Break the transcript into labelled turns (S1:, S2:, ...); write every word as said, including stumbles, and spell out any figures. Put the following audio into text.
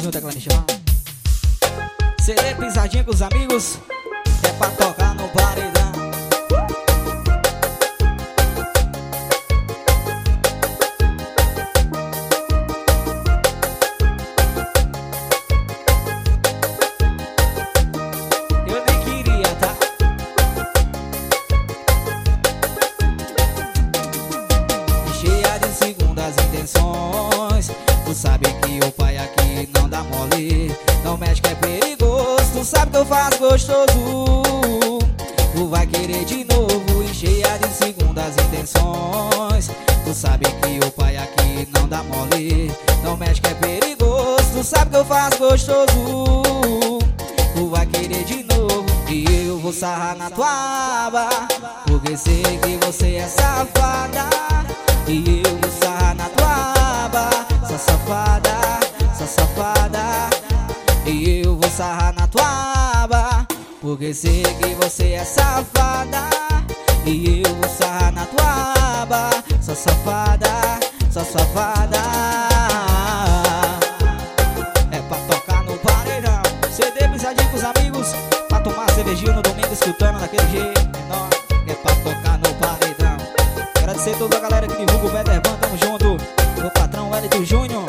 S1: no tecladinho. C D pisadinha com os amigos, é pra tocar no paredão. Eu nem queria, tá? Cheia de segundas intenções, tu sabe que o pai aqui não dá mole. Não mexe que é perigoso, tu sabe que eu faço gostoso. Tu vai querer de novo e cheia de segundas intenções. Tu sabe que o pai aqui não dá mole. Não mexe que é perigoso, tu sabe que eu faço gostoso. Tu vai querer de novo e eu vou sarrar na tua aba, porque sei que você é safada. E eu vou sarrar na tua aba, sua safada, sua safada. E eu vou sarrar na tua aba, porque sei que você é safada. E eu vou sarrar na tua aba, sua safada, sua safada. É pra tocar no paredão. C D pisadinho com os amigos, pra tomar cervejinha no domingo, escutando daquele jeito. É nóis, é pra tocar no paredão. Agradecer toda a galera que divulga o Better Band, tamo junto. Meu patrão Wellington Júnior,